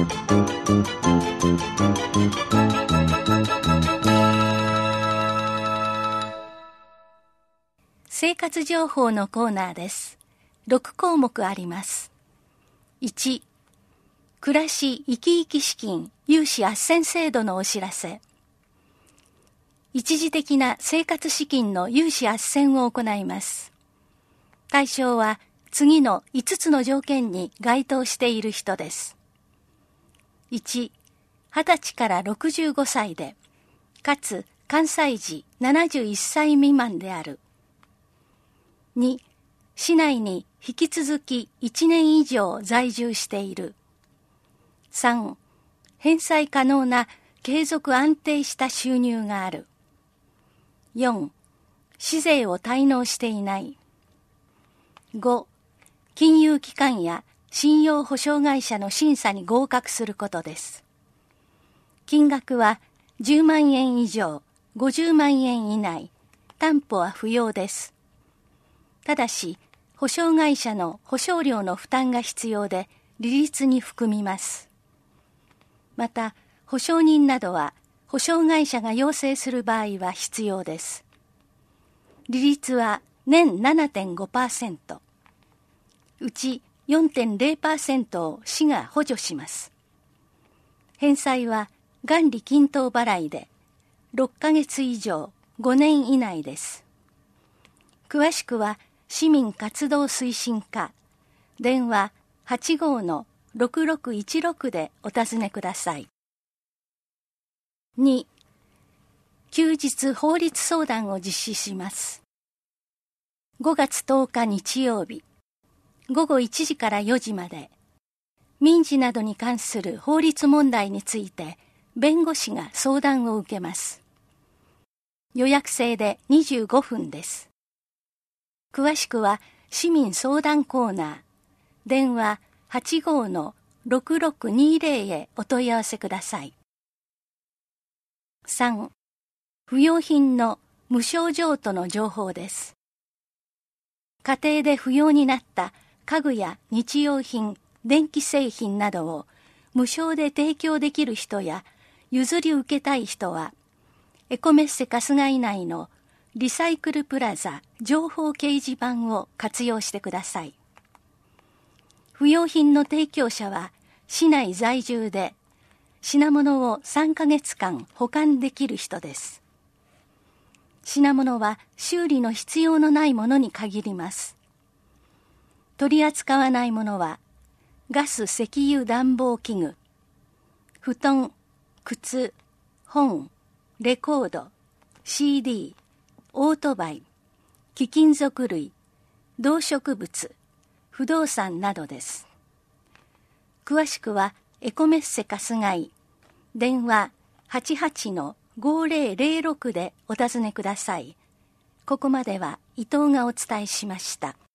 生活情報のコーナーです。6項目あります。1、暮らし生き生き資金融資斡旋制度のお知らせ。一時的な生活資金の融資斡旋を行います。対象は次の5つの条件に該当している人です。1、20歳から65歳で、かつ関西時71歳未満である。2、市内に引き続き1年以上在住している。3、返済可能な継続安定した収入がある。4、市税を滞納していない。5、金融機関や信用保証会社の審査に合格することです。金額は10万円以上、50万円以内、担保は不要です。ただし、保証会社の保証料の負担が必要で、利率に含みます。また、保証人などは、保証会社が要請する場合は必要です。利率は年 7.5%、うち 4.0% を市が補助します。返済は元利均等払いで、6ヶ月以上5年以内です。詳しくは、市民活動推進課、電話 85-6616 でお尋ねください。2、休日法律相談を実施します。5月10日日曜日、午後1時から4時まで、民事などに関する法律問題について、弁護士が相談を受けます。予約制で25分です。詳しくは市民相談コーナー、電話 85-6620 へお問い合わせください。3、不用品の無償譲渡の情報です。家庭で不要になった家具や日用品、電気製品などを無償で提供できる人や譲り受けたい人は、エコメッセ春日井内のリサイクルプラザ情報掲示板を活用してください。不用品の提供者は市内在住で品物を3ヶ月間保管できる人です。品物は修理の必要のないものに限ります。取り扱わないものはガス・石油暖房器具、布団、靴、本、レコード、CD、オートバイ、貴金属類、動植物、不動産などです。詳しくはエコメッセ春日井、電話 88-5006 でお尋ねください。ここまでは伊藤がお伝えしました。